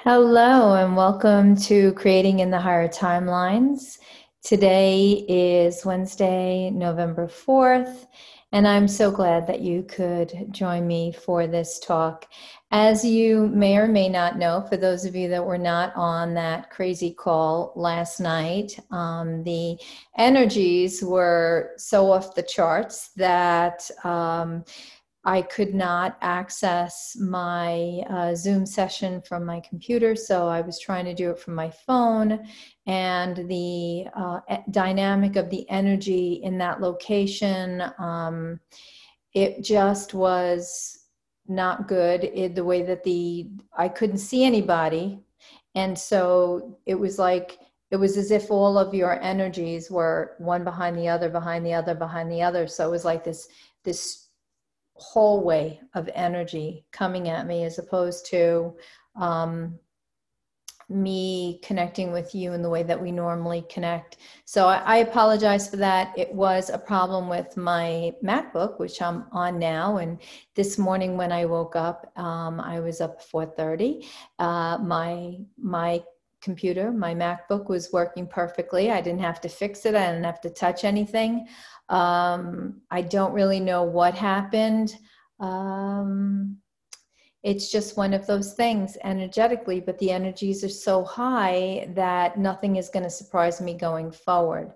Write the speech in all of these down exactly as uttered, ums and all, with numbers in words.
Hello and welcome to Creating in the Higher Timelines. Today is Wednesday, November fourth, and I'm so glad that you could join me for this talk. As you may or may not know, for those of you that were not on that crazy call last night, um, the energies were so off the charts that um, I could not access my uh, Zoom session from my computer, so I was trying to do it from my phone. And the uh, dynamic of the energy in that location, um, it just was not good. It, the way that the I couldn't see anybody, and so it was like it was as if all of your energies were one behind the other, behind the other, behind the other. So it was like this this hallway of energy coming at me, as opposed to um, me connecting with you in the way that we normally connect. So I, I apologize for that. It was a problem with my MacBook, which I'm on now. And this morning when I woke up, um, I was up at four thirty. Uh, my, my computer, my MacBook was working perfectly. I didn't have to fix it. I didn't have to touch anything. Um, I don't really know what happened. Um, it's just one of those things energetically, but the energies are so high that nothing is going to surprise me going forward.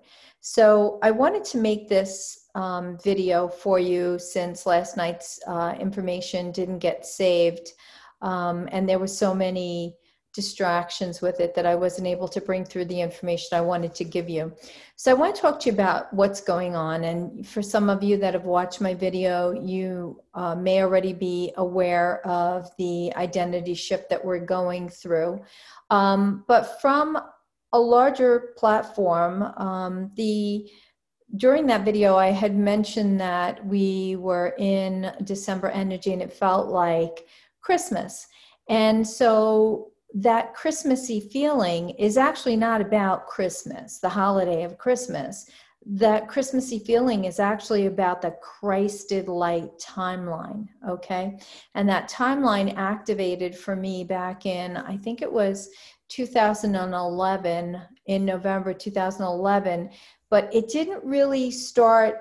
So I wanted to make this um, video for you since last night's uh, information didn't get saved. Um, and there were so many distractions with it that I wasn't able to bring through the information I wanted to give you. So I want to talk to you about what's going on. And for some of you that have watched my video, you uh, may already be aware of the identity shift that we're going through. Um, but from a larger platform, um, the during that video, I had mentioned that we were in December energy and it felt like Christmas. And so that Christmassy feeling is actually not about Christmas, the holiday of Christmas. That Christmassy feeling is actually about the Christed light timeline, okay? And that timeline activated for me back in, I think it was two thousand eleven, in November two thousand eleven, but it didn't really start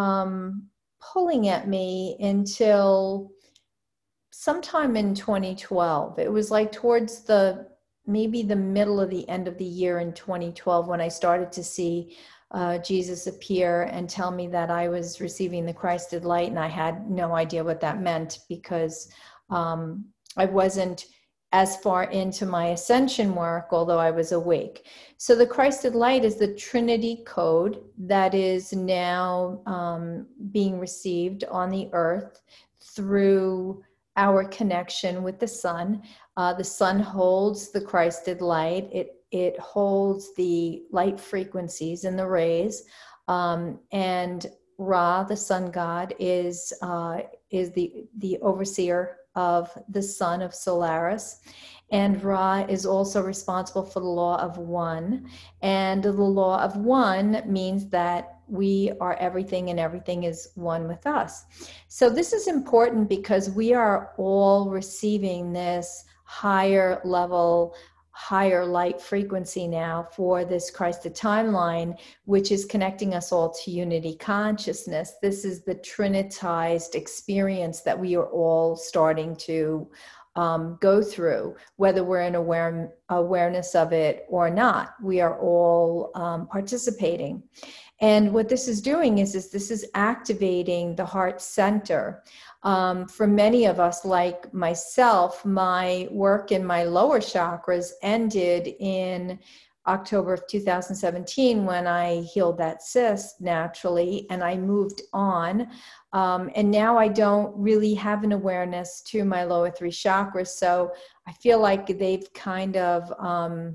um, pulling at me until sometime in twenty twelve. It was like towards the, maybe the middle of the end of the year in twenty twelve when I started to see uh, Jesus appear and tell me that I was receiving the Christed light. And I had no idea what that meant because um, I wasn't as far into my ascension work, although I was awake. So the Christed light is the Trinity code that is now um, being received on the earth through our connection with the sun. Uh, the sun holds the Christed light. It it holds the light frequencies and the rays. Um, and Ra, the sun god, is uh, is the the overseer of the sun of Solaris. And Ra is also responsible for the law of one. And the law of one means that we are everything and everything is one with us. So this is important because we are all receiving this higher level, higher light frequency now for this Christed timeline, which is connecting us all to unity consciousness. This is the trinitized experience that we are all starting to Um, go through, whether we're in aware, awareness of it or not. We are all um, participating. And what this is doing is, is this is activating the heart center. Um, for many of us, like myself, my work in my lower chakras ended in October of two thousand seventeen when I healed that cyst naturally and I moved on. Um, and now I don't really have an awareness to my lower three chakras. So I feel like they've kind of um,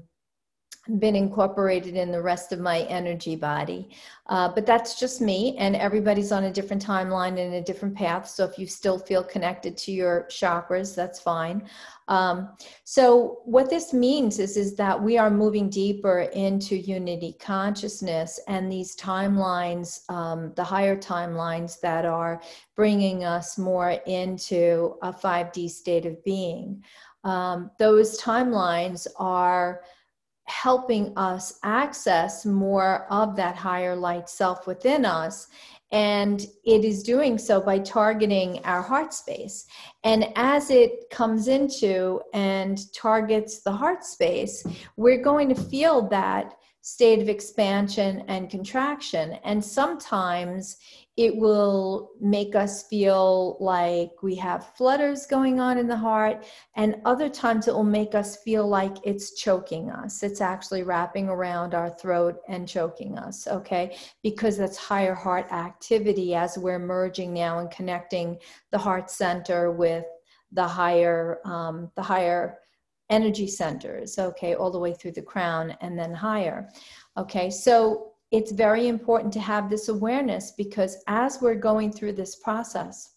been incorporated in the rest of my energy body. Uh, but that's just me, and everybody's on a different timeline and a different path. So if you still feel connected to your chakras, that's fine. Um, so what this means is, is that we are moving deeper into unity consciousness, and these timelines, um, the higher timelines that are bringing us more into a five D state of being. um, those timelines are helping us access more of that higher light self within us. And it is doing so by targeting our heart space. And as it comes into and targets the heart space, we're going to feel that state of expansion and contraction. And sometimes it will make us feel like we have flutters going on in the heart. And other times it will make us feel like it's choking us. It's actually wrapping around our throat and choking us, okay? Because that's higher heart activity as we're merging now and connecting the heart center with the higher, um, the higher energy centers, okay, all the way through the crown and then higher. Okay, so it's very important to have this awareness, because as we're going through this process,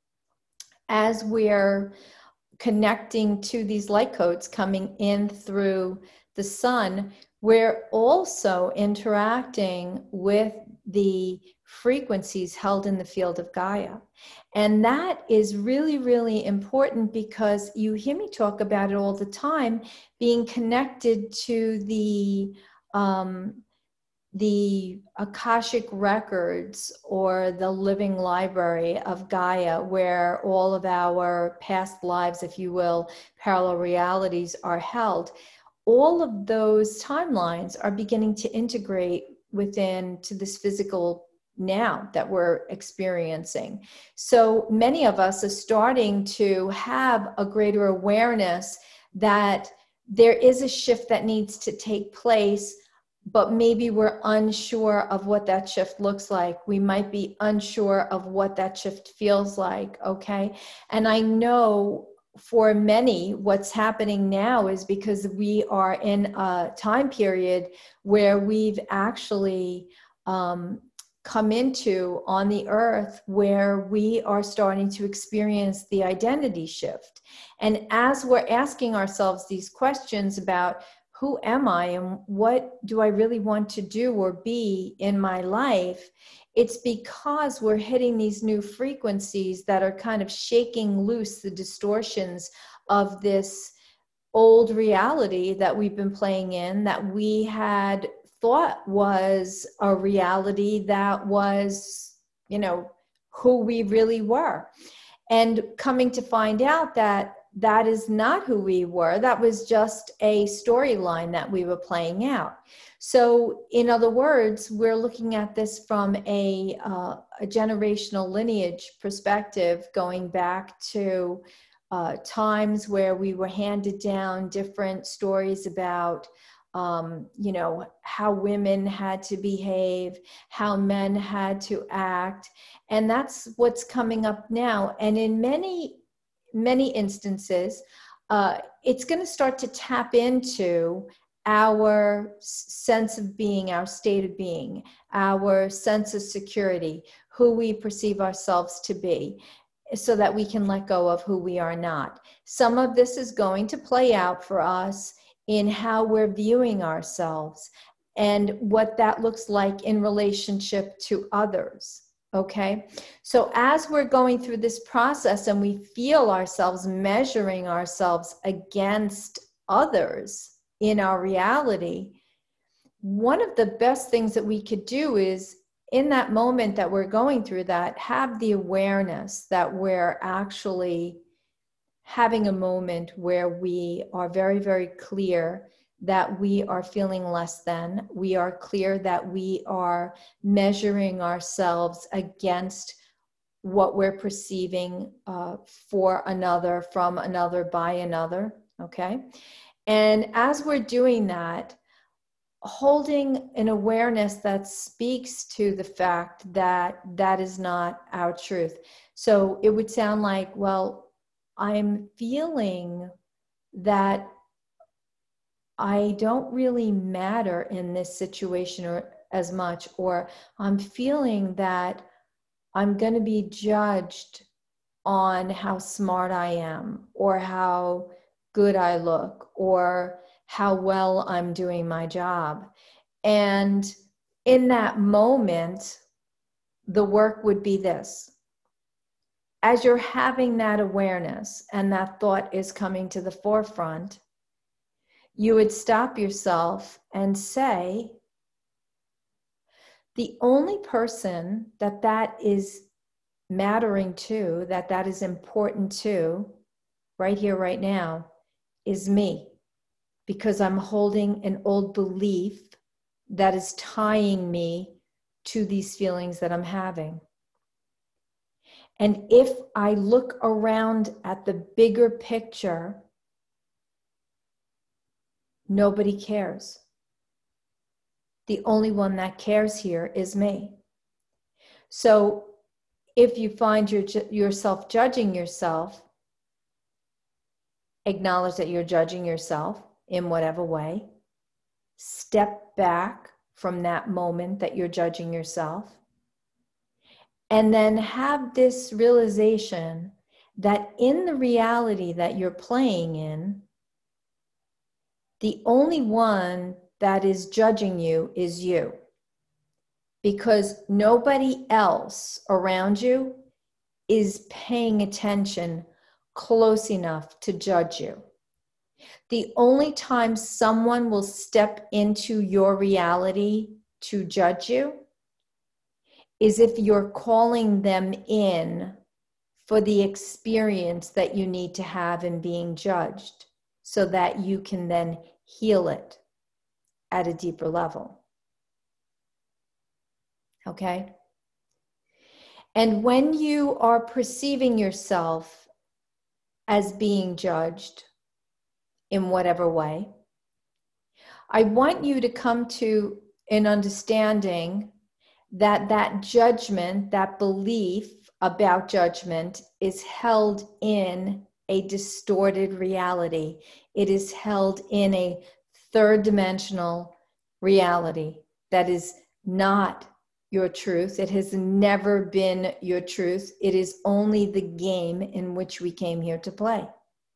as we're connecting to these light codes coming in through the sun, we're also interacting with the frequencies held in the field of Gaia. And that is really, really important, because you hear me talk about it all the time, being connected to the um, the Akashic records, or the living library of Gaia, where all of our past lives, if you will, parallel realities are held. All of those timelines are beginning to integrate within to this physical now that we're experiencing. So many of us are starting to have a greater awareness that there is a shift that needs to take place, but maybe we're unsure of what that shift looks like. We might be unsure of what that shift feels like, okay? And I know for many, what's happening now is because we are in a time period where we've actually um, come into on the earth where we are starting to experience the identity shift. And as we're asking ourselves these questions about who am I and what do I really want to do or be in my life, it's because we're hitting these new frequencies that are kind of shaking loose the distortions of this old reality that we've been playing in, that we had thought was a reality that was, you know, who we really were. And coming to find out that that is not who we were. That was just a storyline that we were playing out. So in other words, we're looking at this from a, uh, a generational lineage perspective, going back to uh, times where we were handed down different stories about Um, you know, how women had to behave, how men had to act. And that's what's coming up now. And in many, many instances, uh, it's going to start to tap into our sense of being, our state of being, our sense of security, who we perceive ourselves to be, so that we can let go of who we are not. Some of this is going to play out for us in how we're viewing ourselves and what that looks like in relationship to others, okay? So as we're going through this process and we feel ourselves measuring ourselves against others in our reality, one of the best things that we could do is, in that moment that we're going through that, have the awareness that we're actually having a moment where we are very, very clear that we are feeling less than. We are clear that we are measuring ourselves against what we're perceiving uh, for another, from another, by another, okay? And as we're doing that, holding an awareness that speaks to the fact that that is not our truth. So it would sound like, well, I'm feeling that I don't really matter in this situation or as much, or I'm feeling that I'm going to be judged on how smart I am, or how good I look, or how well I'm doing my job. And in that moment, the work would be this: as you're having that awareness and that thought is coming to the forefront, you would stop yourself and say, the only person that that is mattering to, that that is important to, right here, right now, is me. Because I'm holding an old belief that is tying me to these feelings that I'm having. And if I look around at the bigger picture, nobody cares. The only one that cares here is me. So if you find your, yourself judging yourself, acknowledge that you're judging yourself in whatever way. Step back from that moment that you're judging yourself. And then have this realization that in the reality that you're playing in, the only one that is judging you is you. Because nobody else around you is paying attention close enough to judge you. The only time someone will step into your reality to judge you is if you're calling them in for the experience that you need to have in being judged, so that you can then heal it at a deeper level. Okay? And when you are perceiving yourself as being judged in whatever way, I want you to come to an understanding that that judgment, that belief about judgment, is held in a distorted reality. It is held in a third dimensional reality that is not your truth. It has never been your truth. It is only the game in which we came here to play.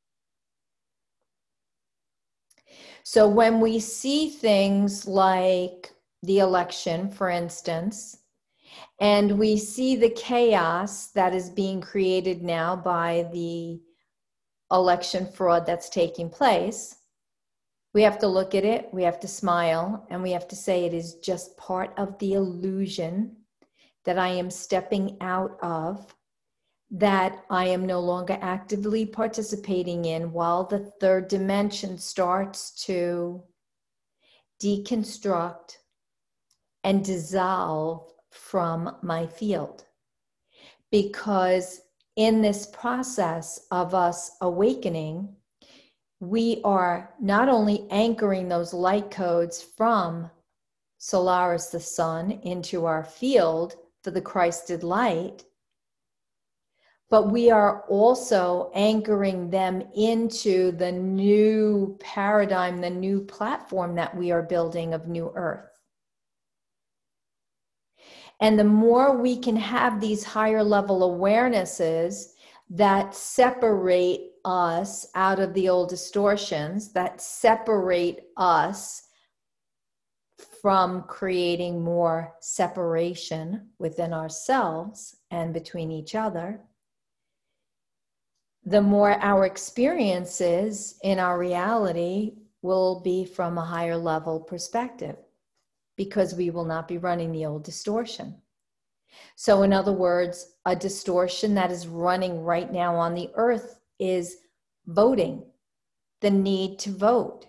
So when we see things like the election, for instance, and we see the chaos that is being created now by the election fraud that's taking place, we have to look at it, we have to smile, and we have to say it is just part of the illusion that I am stepping out of, that I am no longer actively participating in, while the third dimension starts to deconstruct and dissolve from my field. Because in this process of us awakening, we are not only anchoring those light codes from Solaris, the sun, into our field for the Christed light, but we are also anchoring them into the new paradigm, the new platform that we are building of New Earth. And the more we can have these higher level awarenesses that separate us out of the old distortions, that separate us from creating more separation within ourselves and between each other, the more our experiences in our reality will be from a higher level perspective, because we will not be running the old distortion. So in other words, a distortion that is running right now on the earth is voting, the need to vote.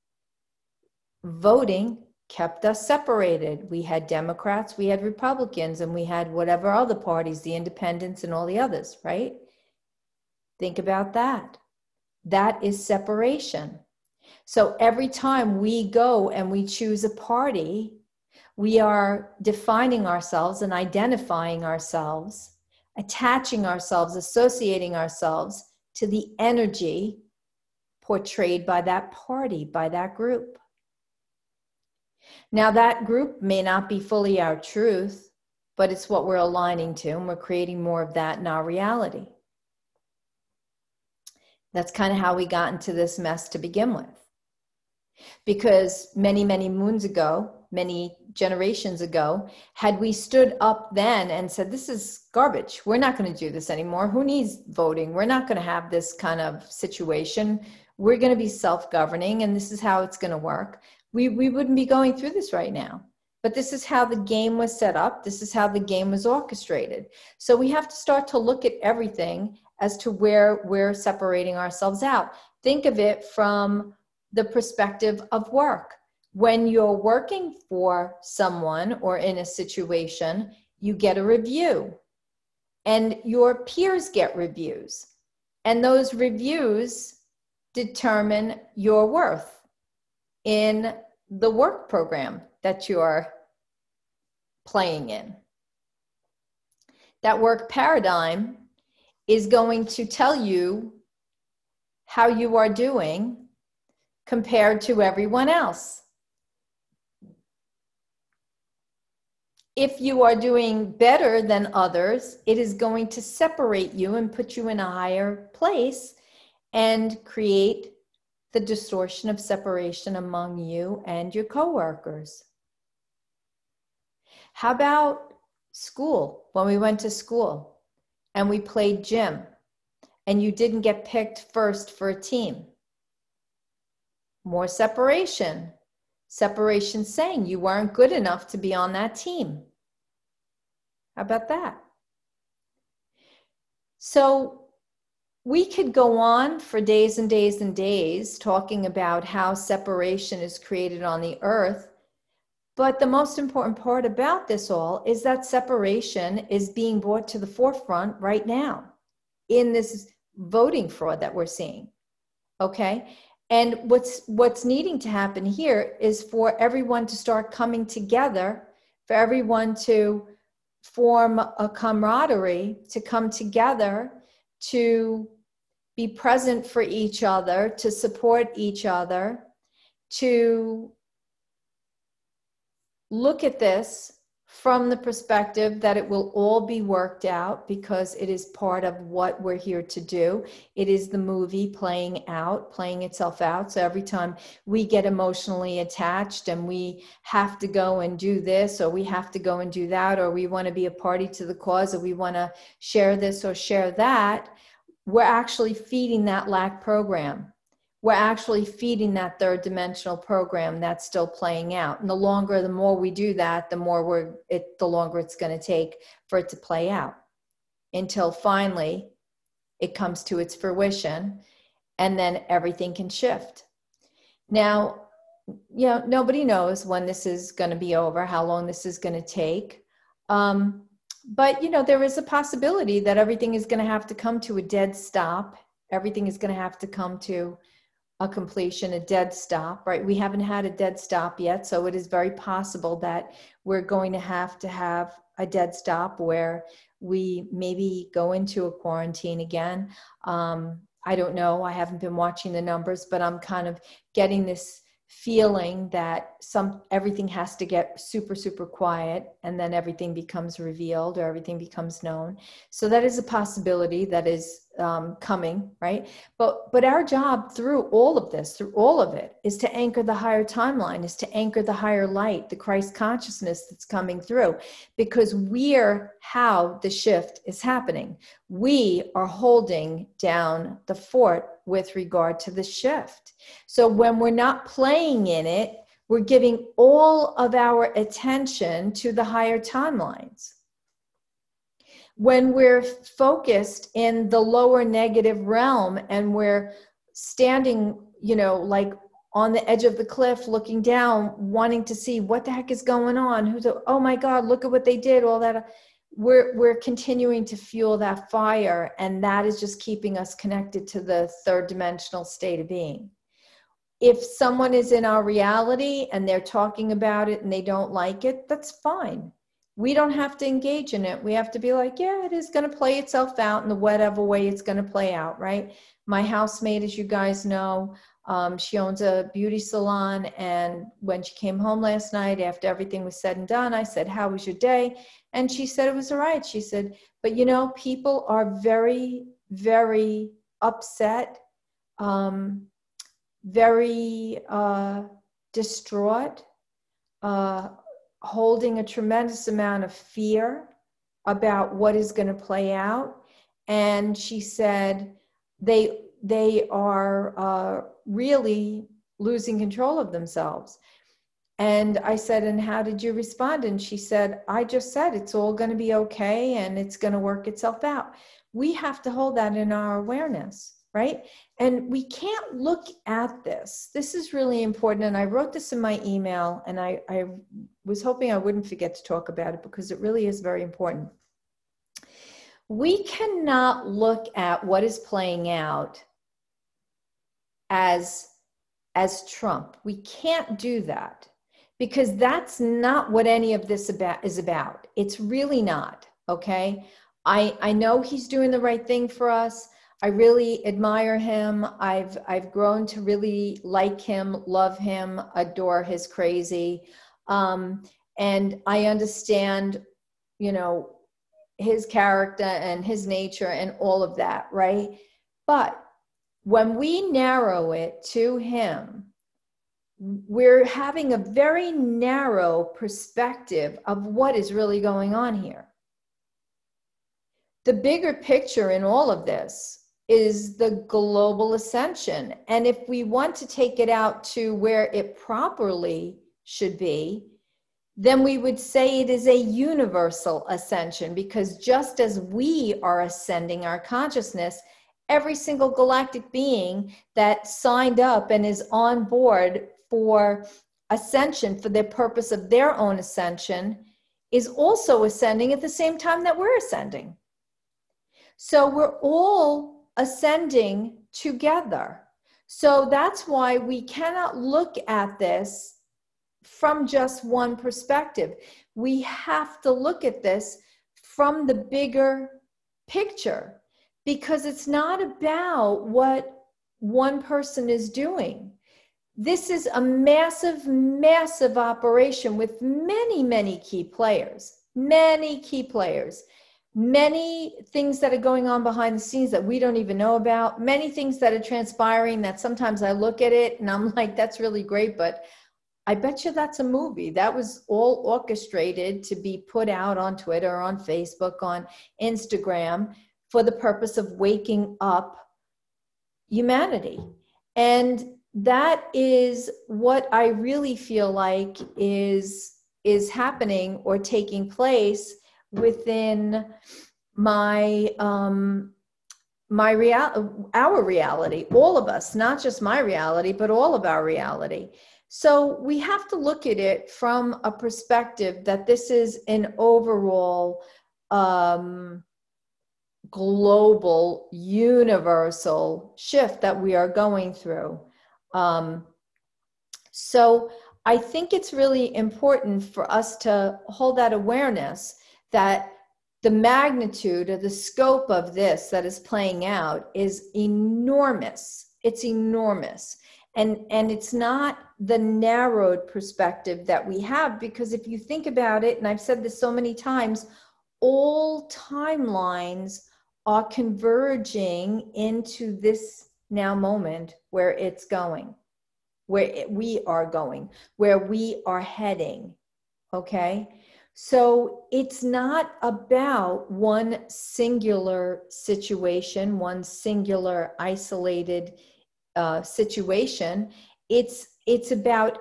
Voting kept us separated. We had Democrats, we had Republicans, and we had whatever other parties, the independents and all the others, right? Think about that. That is separation. So every time we go and we choose a party, we are defining ourselves and identifying ourselves, attaching ourselves, associating ourselves to the energy portrayed by that party, by that group. Now, that group may not be fully our truth, but it's what we're aligning to, and we're creating more of that in our reality. That's kind of how we got into this mess to begin with. Because many, many moons ago, many generations ago, had we stood up then and said, this is garbage, we're not going to do this anymore, who needs voting, we're not going to have this kind of situation, we're going to be self-governing and this is how it's going to work, we, we wouldn't be going through this right now. But this is how the game was set up. This is how the game was orchestrated. So we have to start to look at everything as to where we're separating ourselves out. Think of it from the perspective of work. When you're working for someone or in a situation, you get a review and your peers get reviews. And those reviews determine your worth in the work program that you're playing in. That work paradigm is going to tell you how you are doing compared to everyone else. If you are doing better than others, it is going to separate you and put you in a higher place and create the distortion of separation among you and your coworkers. How about school? When we went to school and we played gym and you didn't get picked first for a team. More separation. Separation saying you weren't good enough to be on that team. How about that? So we could go on for days and days and days talking about how separation is created on the earth. But the most important part about this all is that separation is being brought to the forefront right now in this voting fraud that we're seeing. Okay? And what's what's needing to happen here is for everyone to start coming together, for everyone to form a camaraderie, to come together, to be present for each other, to support each other, to look at this from the perspective that it will all be worked out because it is part of what we're here to do. It is the movie playing out, playing itself out. So every time we get emotionally attached and we have to go and do this, or we have to go and do that, or we want to be a party to the cause, or we want to share this or share that, we're actually feeding that lack program. We're actually feeding that third dimensional program that's still playing out. And the longer, the more we do that, the more we're, it, the longer it's going to take for it to play out until finally it comes to its fruition and then everything can shift. Now, you know, nobody knows when this is going to be over, how long this is going to take. Um, but, you know, there is a possibility that everything is going to have to come to a dead stop. Everything is going to have to come to a completion, a dead stop, right? We haven't had a dead stop yet. So it is very possible that we're going to have to have a dead stop where we maybe go into a quarantine again. Um, I don't know. I haven't been watching the numbers, but I'm kind of getting this feeling that some everything has to get super, super quiet and then everything becomes revealed or everything becomes known. So that is a possibility that is um, coming, right? But but our job through all of this, through all of it, is to anchor the higher timeline, is to anchor the higher light, the Christ consciousness that's coming through, because we're how the shift is happening. We are holding down the fort with regard to the shift. So when we're not playing in it, we're giving all of our attention to the higher timelines. When we're focused in the lower negative realm and we're standing, you know, like on the edge of the cliff, looking down, wanting to see what the heck is going on, who's, a, oh my God, look at what they did, all that. We're, we're continuing to fuel that fire, and that is just keeping us connected to the third dimensional state of being. If someone is in our reality and they're talking about it and they don't like it, that's fine. We don't have to engage in it. We have to be like, yeah, it is going to play itself out in the whatever way it's going to play out, right? My housemate, as you guys know, um, she owns a beauty salon. And when she came home last night, after everything was said and done, I said, how was your day? And she said it was all right. She said, but you know, people are very, very upset, um, very uh, distraught. uh, holding a tremendous amount of fear about what is going to play out. And she said they they are uh, really losing control of themselves. And I said, and how did you respond? And she said, I just said, it's all going to be okay and it's going to work itself out. We have to hold that in our awareness, right? And we can't look at this. This is really important. And I wrote this in my email, and I, I was hoping I wouldn't forget to talk about it because it really is very important. We cannot look at what is playing out as, as Trump. We can't do that, because that's not what any of this about, is about. It's really not, okay? I, I know he's doing the right thing for us. I really admire him. I've, I've grown to really like him, love him, adore his crazy. Um, and I understand, you know, his character and his nature and all of that, right? But when we narrow it to him, we're having a very narrow perspective of what is really going on here. The bigger picture in all of this is the global ascension. And if we want to take it out to where it properly should be, then we would say it is a universal ascension, because just as we are ascending our consciousness, every single galactic being that signed up and is on board for ascension, for the purpose of their own ascension, is also ascending at the same time that we're ascending. So we're all ascending together. So that's why we cannot look at this from just one perspective. We have to look at this from the bigger picture, because it's not about what one person is doing. This is a massive, massive operation with many, many key players, many key players, many things that are going on behind the scenes that we don't even know about, many things that are transpiring that sometimes I look at it and I'm like, that's really great, but I bet you that's a movie. That was all orchestrated to be put out on Twitter, on Facebook, on Instagram, for the purpose of waking up humanity. And that is what I really feel like is, is happening or taking place within my, um, my real, our reality, all of us, not just my reality, but all of our reality. So we have to look at it from a perspective that this is an overall um, global, universal shift that we are going through. Um, so I think it's really important for us to hold that awareness that the magnitude or the scope of this that is playing out is enormous. It's enormous. And, and it's not the narrowed perspective that we have, because if you think about it, and I've said this so many times, all timelines are converging into this now moment where it's going, where it, we are going, where we are heading, okay? So it's not about one singular situation, one singular isolated Uh, situation. It's it's about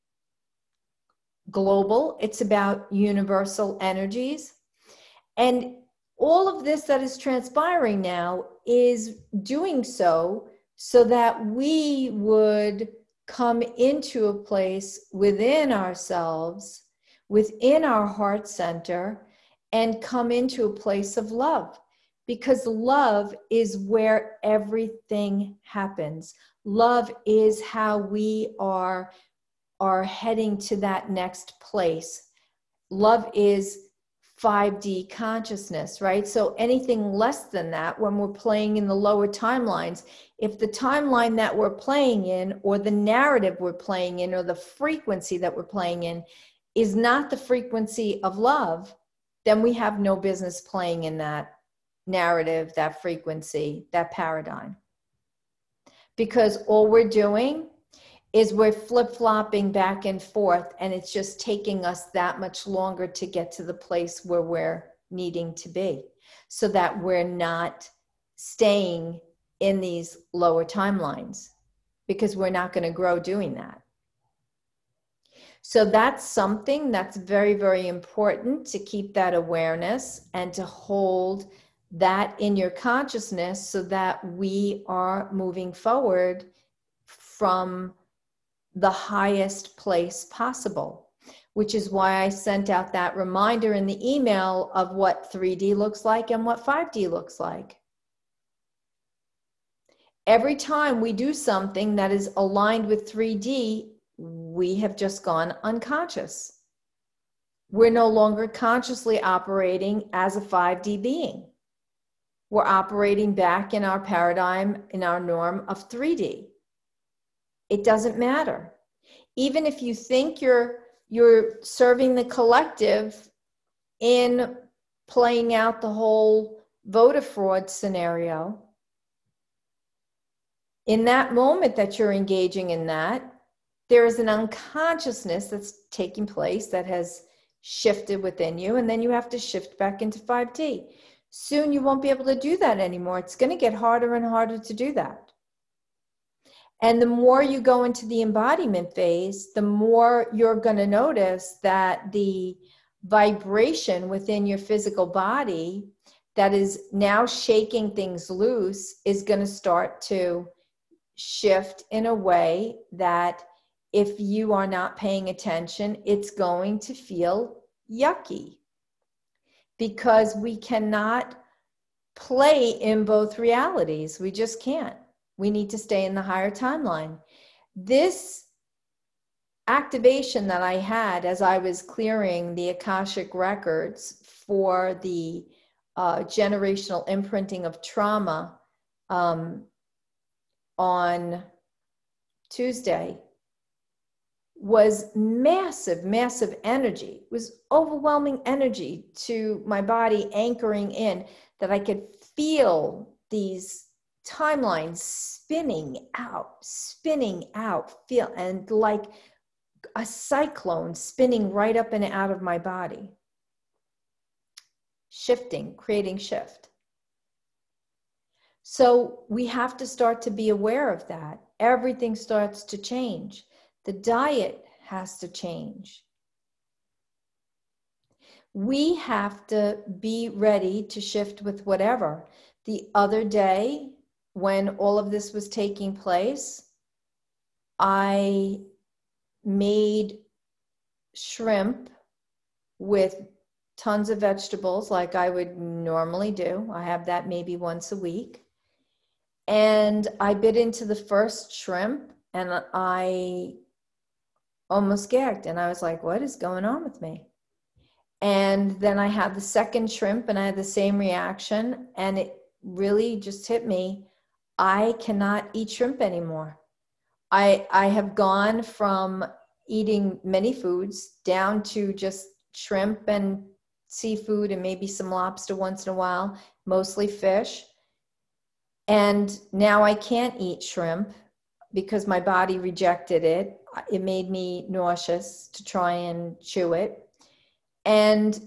global, it's about universal energies. And all of this that is transpiring now is doing so so that we would come into a place within ourselves, within our heart center, and come into a place of love. Because love is where everything happens. Love is how we are, are heading to that next place. Love is five D consciousness, right? So anything less than that, when we're playing in the lower timelines, if the timeline that we're playing in, or the narrative we're playing in, or the frequency that we're playing in is not the frequency of love, then we have no business playing in that narrative, that frequency, that paradigm. Because all we're doing is we're flip-flopping back and forth, and it's just taking us that much longer to get to the place where we're needing to be, so that we're not staying in these lower timelines, because we're not going to grow doing that. So that's something that's very, very important, to keep that awareness and to hold that in your consciousness, so that we are moving forward from the highest place possible, which is why I sent out that reminder in the email of what three D looks like and what five D looks like. Every time we do something that is aligned with three D, we have just gone unconscious. We're no longer consciously operating as a five D being. We're operating back in our paradigm, in our norm of three D. It doesn't matter. Even if you think you're, you're serving the collective in playing out the whole voter fraud scenario, in that moment that you're engaging in that, there is an unconsciousness that's taking place that has shifted within you, and then you have to shift back into five D. Soon you won't be able to do that anymore. It's going to get harder and harder to do that. And the more you go into the embodiment phase, the more you're going to notice that the vibration within your physical body that is now shaking things loose is going to start to shift in a way that, if you are not paying attention, it's going to feel yucky, because we cannot play in both realities. We just can't. We need to stay in the higher timeline. This activation that I had as I was clearing the Akashic records for the uh, generational imprinting of trauma um, on Tuesday was massive, massive energy. It was overwhelming energy to my body, anchoring in, that I could feel these timelines spinning out, spinning out, feel, and like a cyclone spinning right up and out of my body. Shifting, creating shift. So we have to start to be aware of that. Everything starts to change. The diet has to change. We have to be ready to shift with whatever. The other day, when all of this was taking place, I made shrimp with tons of vegetables like I would normally do. I have that maybe once a week. And I bit into the first shrimp and I almost gagged. And I was like, what is going on with me? And then I had the second shrimp and I had the same reaction. And it really just hit me. I cannot eat shrimp anymore. I, I have gone from eating many foods down to just shrimp and seafood and maybe some lobster once in a while, mostly fish. And now I can't eat shrimp because my body rejected it. It made me nauseous to try and chew it. And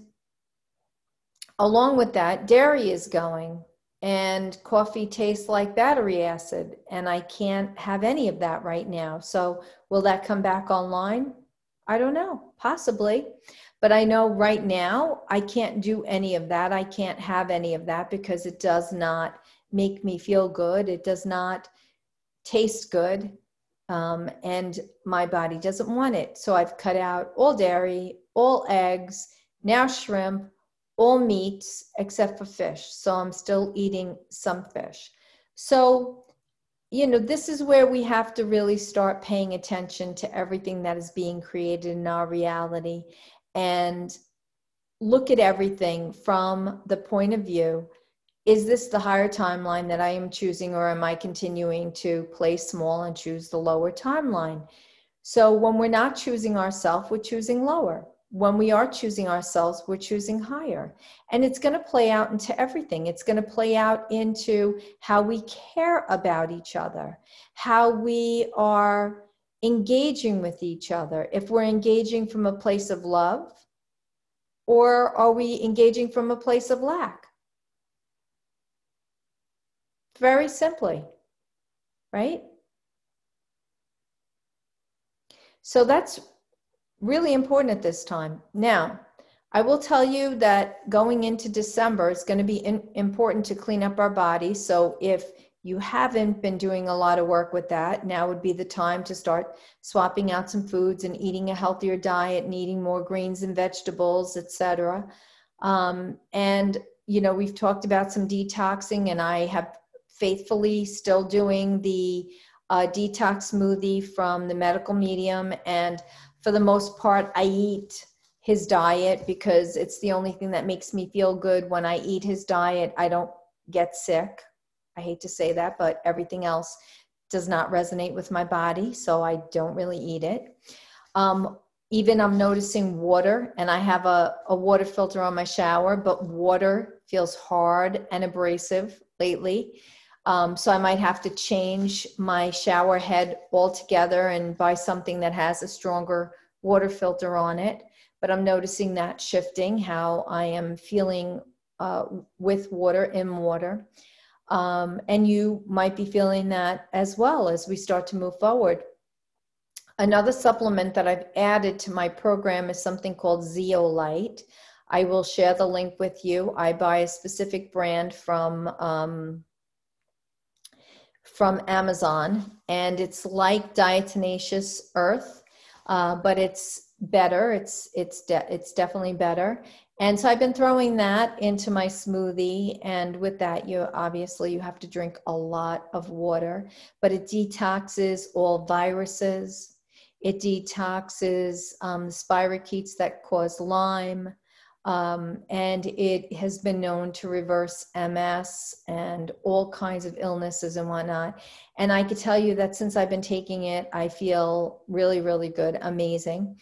along with that, dairy is going. And coffee tastes like battery acid, and I can't have any of that right now. So will that come back online? I don't know, possibly. But I know right now I can't do any of that. I can't have any of that because it does not make me feel good. It does not taste good. Um, and my body doesn't want it. So I've cut out all dairy, all eggs, now shrimp, all meats except for fish. So I'm still eating some fish. So, you know, this is where we have to really start paying attention to everything that is being created in our reality and look at everything from the point of view, is this the higher timeline that I am choosing, or am I continuing to play small and choose the lower timeline? So when we're not choosing ourselves, we're choosing lower. When we are choosing ourselves, we're choosing higher. And it's going to play out into everything. It's going to play out into how we care about each other, how we are engaging with each other, if we're engaging from a place of love, or are we engaging from a place of lack? Very simply, right? So that's really important at this time. Now, I will tell you that going into December, it's going to be in, important to clean up our body. So if you haven't been doing a lot of work with that, now would be the time to start swapping out some foods and eating a healthier diet and eating more greens and vegetables, et cetera. Um, and, you know, we've talked about some detoxing, and I have faithfully still doing the uh, detox smoothie from the medical medium. And for the most part, I eat his diet because it's the only thing that makes me feel good. When I eat his diet, I don't get sick. I hate to say that, but everything else does not resonate with my body, so I don't really eat it. Um, even I'm noticing water, and I have a, a water filter on my shower, but water feels hard and abrasive lately. Um, so I might have to change my shower head altogether and buy something that has a stronger water filter on it. But I'm noticing that shifting, how I am feeling uh, with water, in water. Um, and you might be feeling that as well as we start to move forward. Another supplement that I've added to my program is something called Zeolite. I will share the link with you. I buy a specific brand from, um, from Amazon, and it's like diatomaceous earth, uh, but it's better. It's, it's, de- it's definitely better. And so I've been throwing that into my smoothie, and with that, you obviously you have to drink a lot of water, but it detoxes all viruses. It detoxes um, the spirochetes that cause Lyme, um, and it has been known to reverse M S and all kinds of illnesses and whatnot. And I could tell you that since I've been taking it, I feel really, really good, amazing.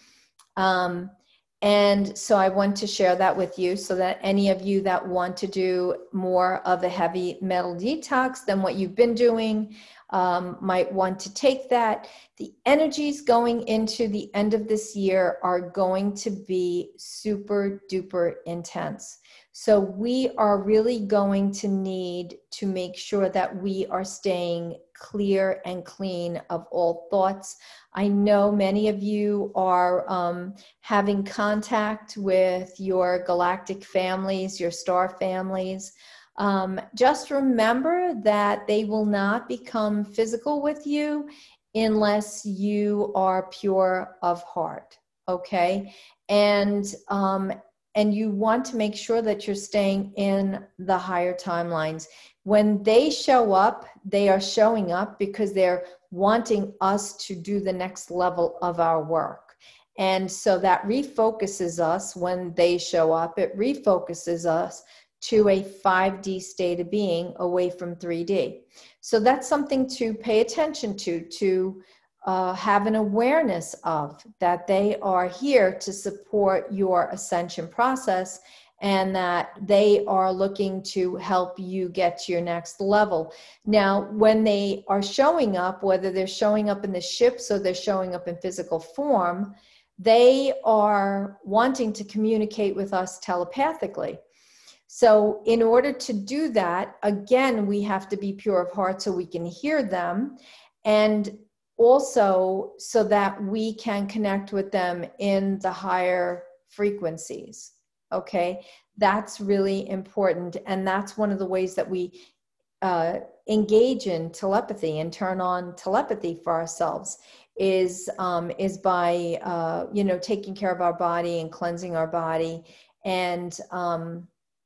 Um, And so I want to share that with you so that any of you that want to do more of a heavy metal detox than what you've been doing um, might want to take that. The energies going into the end of this year are going to be super duper intense. So we are really going to need to make sure that we are staying clear and clean of all thoughts. I know many of you are um, having contact with your galactic families, your star families. Um, just remember that they will not become physical with you unless you are pure of heart, okay? And um, and you want to make sure that you're staying in the higher timelines. When they show up, they are showing up because they're wanting us to do the next level of our work. And so that refocuses us when they show up. It refocuses us to a five D state of being away from three D. So that's something to pay attention to, to uh, have an awareness of, that they are here to support your ascension process, and that they are looking to help you get to your next level. Now, when they are showing up, whether they're showing up in the ships or they're showing up in physical form, they are wanting to communicate with us telepathically. So in order to do that, again, we have to be pure of heart so we can hear them, and also so that we can connect with them in the higher frequencies. Okay, that's really important. And that's one of the ways that we uh, engage in telepathy and turn on telepathy for ourselves is, um, is by, uh, you know, taking care of our body and cleansing our body, and, um,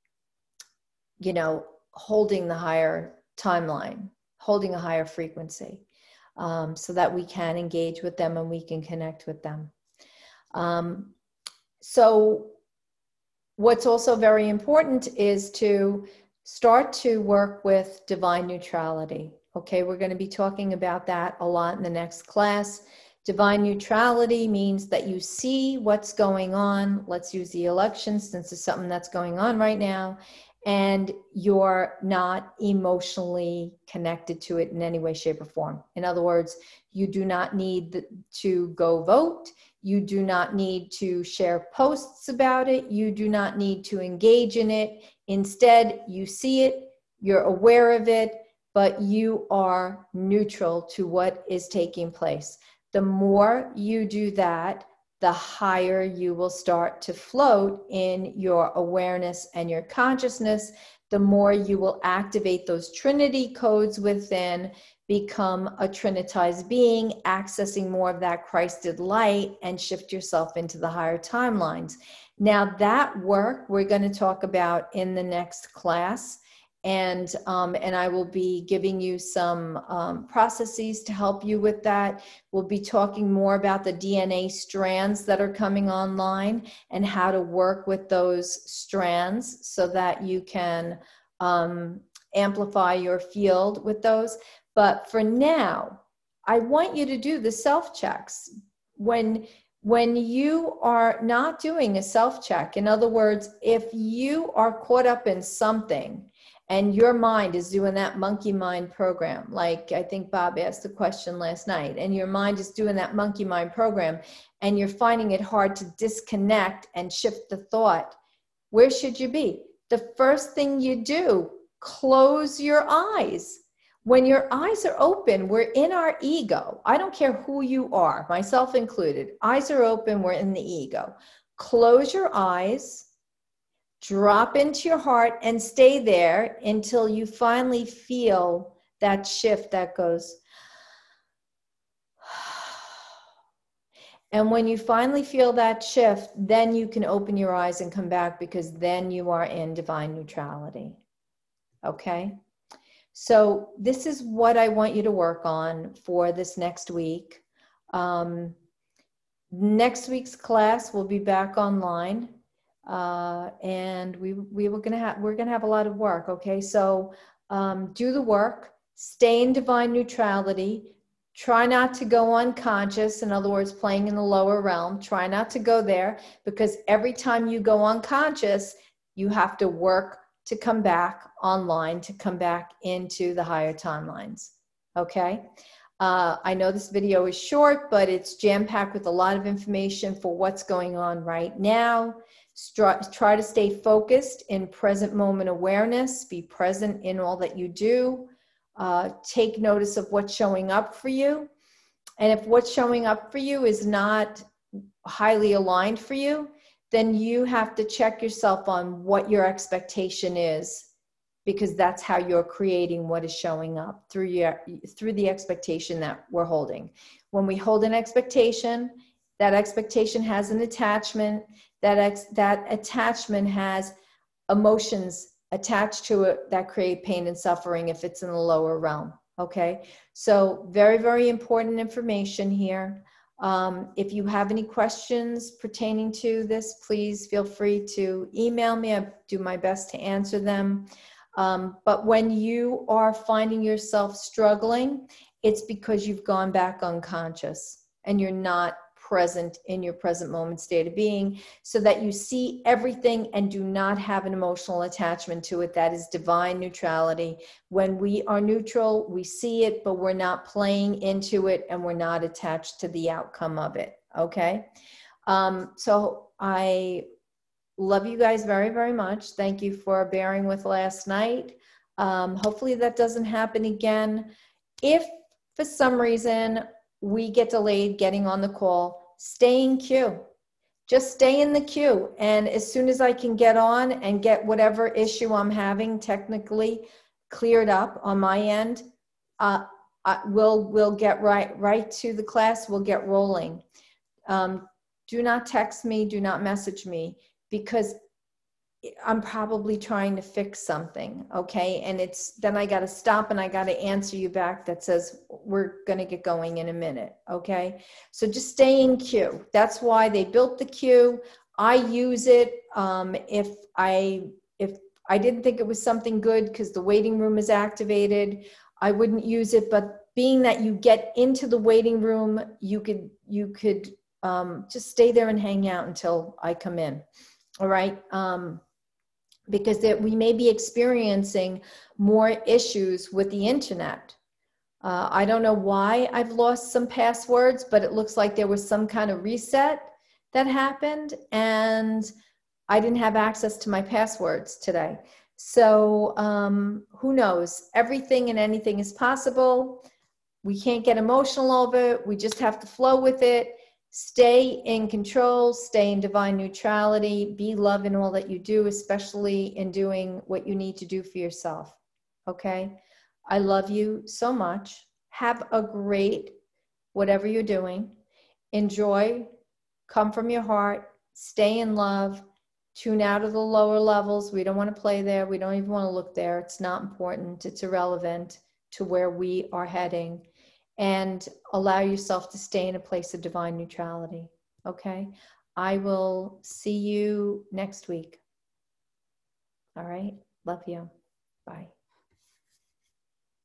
you know, holding the higher timeline, holding a higher frequency, um, so that we can engage with them and we can connect with them. Um, so what's also very important is to start to work with divine neutrality. Okay, we're going to be talking about that a lot in the next class. Divine neutrality means that you see what's going on. Let's use the election since it's something that's going on right now. and you're not emotionally connected to it in any way, shape, or form. In other words, you do not need to go vote. You do not need to share posts about it. You do not need to engage in it. Instead, you see it, you're aware of it, but you are neutral to what is taking place. The more you do that, the higher you will start to float in your awareness and your consciousness, the more you will activate those Trinity codes within, become a Trinitized being, accessing more of that Christed light, and shift yourself into the higher timelines. Now, that work we're going to talk about in the next class. And, um, and I will be giving you some um, processes to help you with that. We'll be talking more about the D N A strands that are coming online and how to work with those strands so that you can um, amplify your field with those. But for now, I want you to do the self-checks. When, when you are not doing a self-check, in other words, if you are caught up in something, and your mind is doing that monkey mind program, like I think Bob asked the question last night, and your mind is doing that monkey mind program, and you're finding it hard to disconnect and shift the thought, where should you be? The first thing you do, close your eyes. When your eyes are open, we're in our ego. I don't care who you are, myself included. Eyes are open, we're in the ego. Close your eyes. Drop into your heart and stay there until you finally feel that shift that goes. And when you finally feel that shift, then you can open your eyes and come back, because then you are in divine neutrality. Okay? So this is what I want you to work on for this next week. Um, next week's class will be back online. Uh, and we we were gonna have we're gonna have a lot of work. Okay, so um, do the work, stay in divine neutrality, try not to go unconscious. In other words, playing in the lower realm. Try not to go there, because every time you go unconscious, you have to work to come back online, to come back into the higher timelines. Okay. Uh, I know this video is short, but it's jam-packed with a lot of information for what's going on right now. Try to stay focused in present moment awareness. Be present in all that you do. Uh, take notice of what's showing up for you. And if what's showing up for you is not highly aligned for you, then you have to check yourself on what your expectation is, because that's how you're creating what is showing up through your, through the expectation that we're holding. When we hold an expectation, that expectation has an attachment. That, ex, that attachment has emotions attached to it that create pain and suffering if it's in the lower realm. Okay, so very, very important information here. Um, if you have any questions pertaining to this, please feel free to email me. I do my best to answer them. Um, but when you are finding yourself struggling, it's because you've gone back unconscious and you're not present in your present moment state of being, so that you see everything and do not have an emotional attachment to it. That is divine neutrality. When we are neutral, we see it, but we're not playing into it, and we're not attached to the outcome of it. Okay. Um, so I love you guys very, very much. Thank you for bearing with last night. Um, hopefully that doesn't happen again. If for some reason we get delayed getting on the call, stay in queue. Just stay in the queue. And as soon as I can get on and get whatever issue I'm having technically cleared up on my end, uh, I, we'll, we'll get right, right to the class. We'll get rolling. Um, do not text me. Do not message me, because I'm probably trying to fix something, okay? And it's, then I got to stop and I got to answer you back that says, we're going to get going in a minute, okay? So just stay in queue. That's why they built the queue. I use it. Um, if I, if I didn't think it was something good because the waiting room is activated, I wouldn't use it. But being that you get into the waiting room, you could, you could um, just stay there and hang out until I come in. All right. Um, because that we may be experiencing more issues with the internet. Uh, I don't know why I've lost some passwords, but it looks like there was some kind of reset that happened, and I didn't have access to my passwords today. So um, who knows? Everything and anything is possible. We can't get emotional over it. We just have to flow with it. Stay in control, stay in divine neutrality, be love in all that you do, especially in doing what you need to do for yourself. Okay? I love you so much. Have a great whatever you're doing. Enjoy, come from your heart, stay in love, tune out of the lower levels. We don't want to play there. We don't even want to look there. It's not important. It's irrelevant to where we are heading. And allow yourself to stay in a place of divine neutrality. Okay? I will see you next week. All right? Love you. Bye.